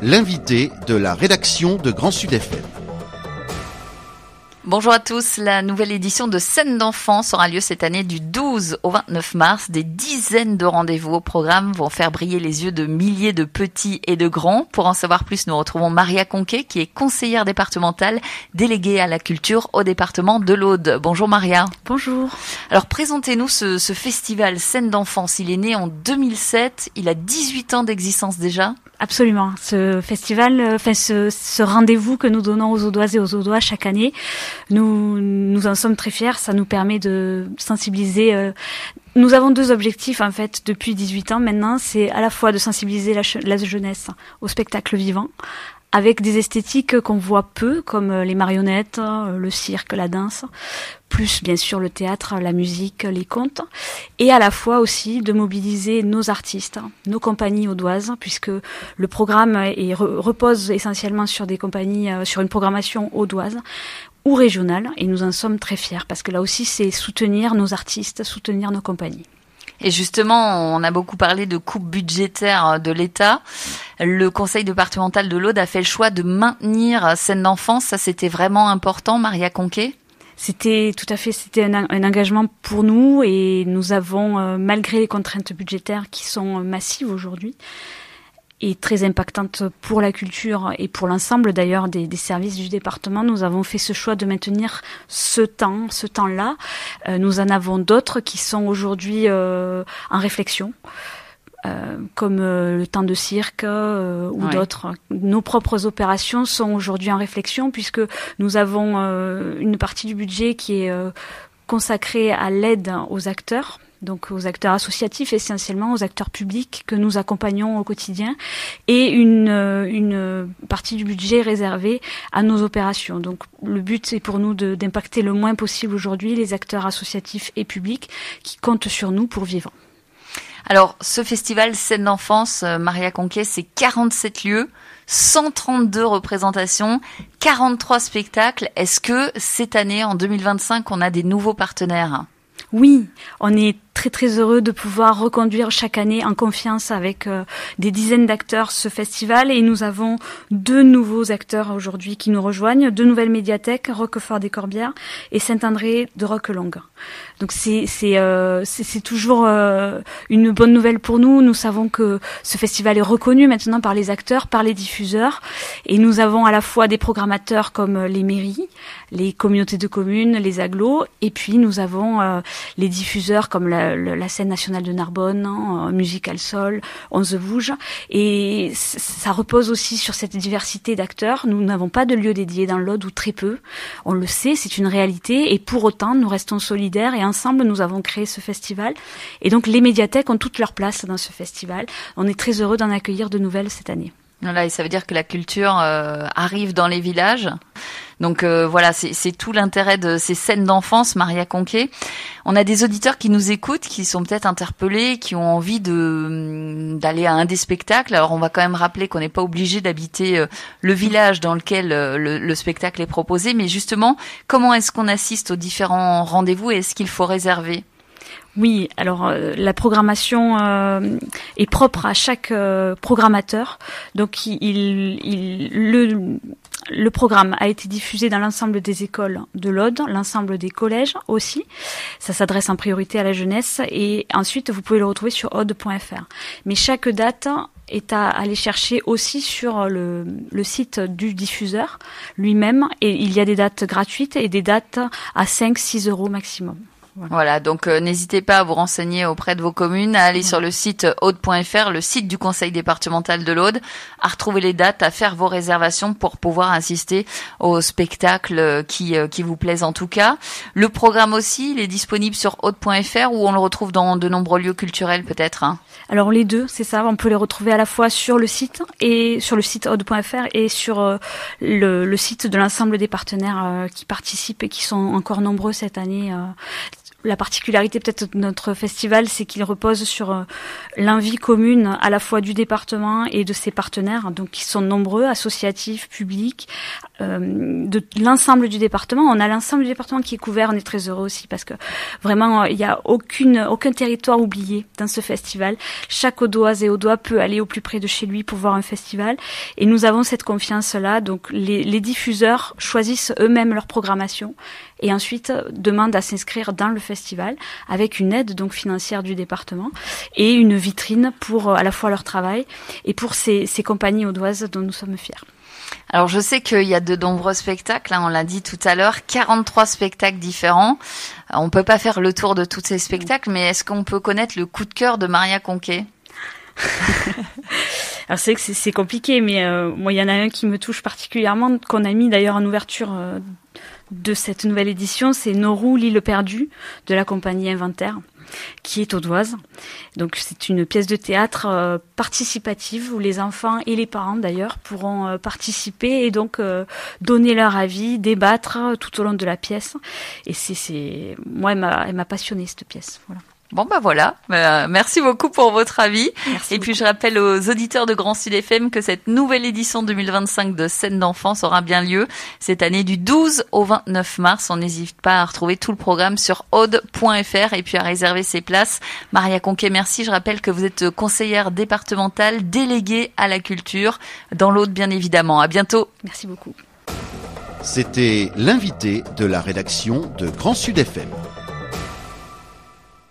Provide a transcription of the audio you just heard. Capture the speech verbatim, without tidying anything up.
l'invité de la rédaction de Grand Sud F M. Bonjour à tous, la nouvelle édition de Scènes d'enfance aura lieu cette année du douze au vingt-neuf mars. Des dizaines de rendez-vous au programme vont faire briller les yeux de milliers de petits et de grands. Pour en savoir plus, nous retrouvons Maria Conquet, qui est conseillère départementale déléguée à la culture au département de l'Aude. Bonjour Maria. Bonjour. Alors présentez-nous ce, ce festival Scènes d'enfance. Il est né en deux mille sept, il a dix-huit ans d'existence déjà. Absolument. Ce festival, enfin ce, ce rendez-vous que nous donnons aux Audoises et aux Audois chaque année, nous nous en sommes très fiers. Ça nous permet de sensibiliser. Euh, nous avons deux objectifs en fait depuis dix-huit ans maintenant. C'est à la fois de sensibiliser la, la jeunesse au spectacle vivant, avec des esthétiques qu'on voit peu, comme les marionnettes, le cirque, la danse, plus bien sûr le théâtre, la musique, les contes, et à la fois aussi de mobiliser nos artistes, nos compagnies audoises, puisque le programme est, repose essentiellement sur des compagnies, sur une programmation audoise ou régionale, et nous en sommes très fiers, parce que là aussi c'est soutenir nos artistes, soutenir nos compagnies. Et justement, on a beaucoup parlé de coupe budgétaire de l'État. Le conseil départemental de l'Aude a fait le choix de maintenir Scènes d'enfance. Ça, c'était vraiment important, Maria Conquet? C'était tout à fait, c'était un, un engagement pour nous, et nous avons, euh, malgré les contraintes budgétaires qui sont massives aujourd'hui, et très impactante pour la culture et pour l'ensemble d'ailleurs des, des services du département, nous avons fait ce choix de maintenir ce temps, ce temps-là. Euh, nous en avons d'autres qui sont aujourd'hui euh, en réflexion, euh, comme euh, le temps de cirque euh, ou ouais. d'autres. Nos propres opérations sont aujourd'hui en réflexion, puisque nous avons euh, une partie du budget qui est euh, consacrée à l'aide aux acteurs, donc aux acteurs associatifs, essentiellement aux acteurs publics que nous accompagnons au quotidien, et une, une partie du budget réservée à nos opérations. Donc le but c'est pour nous de, d'impacter le moins possible aujourd'hui les acteurs associatifs et publics qui comptent sur nous pour vivre. Alors ce festival Scènes d'enfance, Maria Conquet, c'est quarante-sept lieux, cent trente-deux représentations, quarante-trois spectacles. Est-ce que cette année, en deux mille vingt-cinq, on a des nouveaux partenaires ? Oui, on est très très heureux de pouvoir reconduire chaque année en confiance avec euh, des dizaines d'acteurs ce festival, et nous avons deux nouveaux acteurs aujourd'hui qui nous rejoignent, deux nouvelles médiathèques, Roquefort des Corbières et Saint-André de Roquelongue. Donc c'est c'est euh, c'est, c'est toujours euh, une bonne nouvelle pour nous. Nous savons que ce festival est reconnu maintenant par les acteurs, par les diffuseurs, et nous avons à la fois des programmateurs comme les mairies, les communautés de communes, les agglos, et puis nous avons euh, les diffuseurs comme la la scène nationale de Narbonne, hein, Musical Sol, Onze Bouge, et ça repose aussi sur cette diversité d'acteurs. Nous n'avons pas de lieu dédié dans l'Aude, ou très peu. On le sait, c'est une réalité, et pour autant, nous restons solidaires, et ensemble, nous avons créé ce festival. Et donc, les médiathèques ont toute leur place dans ce festival. On est très heureux d'en accueillir de nouvelles cette année. Voilà, et ça veut dire que la culture euh, arrive dans les villages. Donc euh, voilà, c'est, c'est tout l'intérêt de ces Scènes d'enfance, Maria Conquet. On a des auditeurs qui nous écoutent, qui sont peut-être interpellés, qui ont envie de d'aller à un des spectacles. Alors on va quand même rappeler qu'on n'est pas obligé d'habiter euh, le village dans lequel euh, le, le spectacle est proposé, mais justement, comment est-ce qu'on assiste aux différents rendez-vous, et est-ce qu'il faut réserver ? Oui, alors euh, la programmation euh, est propre à chaque euh, programmateur. Donc il, il, le, le programme a été diffusé dans l'ensemble des écoles de l'Aude, l'ensemble des collèges aussi. Ça s'adresse en priorité à la jeunesse, et ensuite vous pouvez le retrouver sur aude point f r. Mais chaque date est à aller chercher aussi sur le, le site du diffuseur lui-même, et il y a des dates gratuites et des dates à cinq à six euros maximum. Voilà, voilà donc euh, n'hésitez pas à vous renseigner auprès de vos communes, à aller ouais. sur le site aude point f r, le site du conseil départemental de l'Aude, à retrouver les dates, à faire vos réservations pour pouvoir assister au spectacle qui euh, qui vous plaise en tout cas. Le programme aussi, il est disponible sur aude point f r, où on le retrouve dans de nombreux lieux culturels peut-être, hein. Alors les deux, c'est ça, on peut les retrouver à la fois sur le site et sur le site aude point f r et sur euh, le, le site de l'ensemble des partenaires euh, qui participent et qui sont encore nombreux cette année. Euh, la particularité peut-être de notre festival, c'est qu'il repose sur euh, l'envie commune à la fois du département et de ses partenaires, donc qui sont nombreux, associatifs, publics, euh, de l'ensemble du département. On a l'ensemble du département qui est couvert, on est très heureux aussi parce que vraiment il n'y a aucune, aucun territoire oublié dans ce festival. Chaque Audoise et Audois peut aller au plus près de chez lui pour voir un festival et nous avons cette confiance-là, donc les, les diffuseurs choisissent eux-mêmes leur programmation et ensuite demandent à s'inscrire dans le festival festival avec une aide donc financière du département et une vitrine pour à la fois leur travail et pour ces, ces compagnies audoises dont nous sommes fiers. Alors je sais qu'il y a de nombreux spectacles, hein, on l'a dit tout à l'heure, quarante-trois spectacles différents. On peut pas faire le tour de tous ces spectacles, mais est-ce qu'on peut connaître le coup de cœur de Maria Conquet? Alors c'est que c'est, c'est compliqué, mais euh, moi il y en a un qui me touche particulièrement, qu'on a mis d'ailleurs en ouverture euh, de cette nouvelle édition, c'est Norou, l'île perdue de la compagnie Inventaire, qui est audoise. Donc c'est une pièce de théâtre euh, participative où les enfants et les parents d'ailleurs pourront euh, participer et donc euh, donner leur avis, débattre tout au long de la pièce. Et c'est, c'est... moi elle m'a, elle m'a passionnée cette pièce. Voilà. Bon bah voilà, euh, merci beaucoup pour votre avis. Merci et beaucoup. Puis je rappelle aux auditeurs de Grand Sud F M que cette nouvelle édition deux mille vingt-cinq de Scènes d'enfance aura bien lieu cette année du douze au vingt-neuf mars. On n'hésite pas à retrouver tout le programme sur aude point f r et puis à réserver ses places. Maria Conquet, merci. Je rappelle que vous êtes conseillère départementale déléguée à la culture dans l'Aude bien évidemment. À bientôt. Merci beaucoup. C'était l'invité de la rédaction de Grand Sud F M.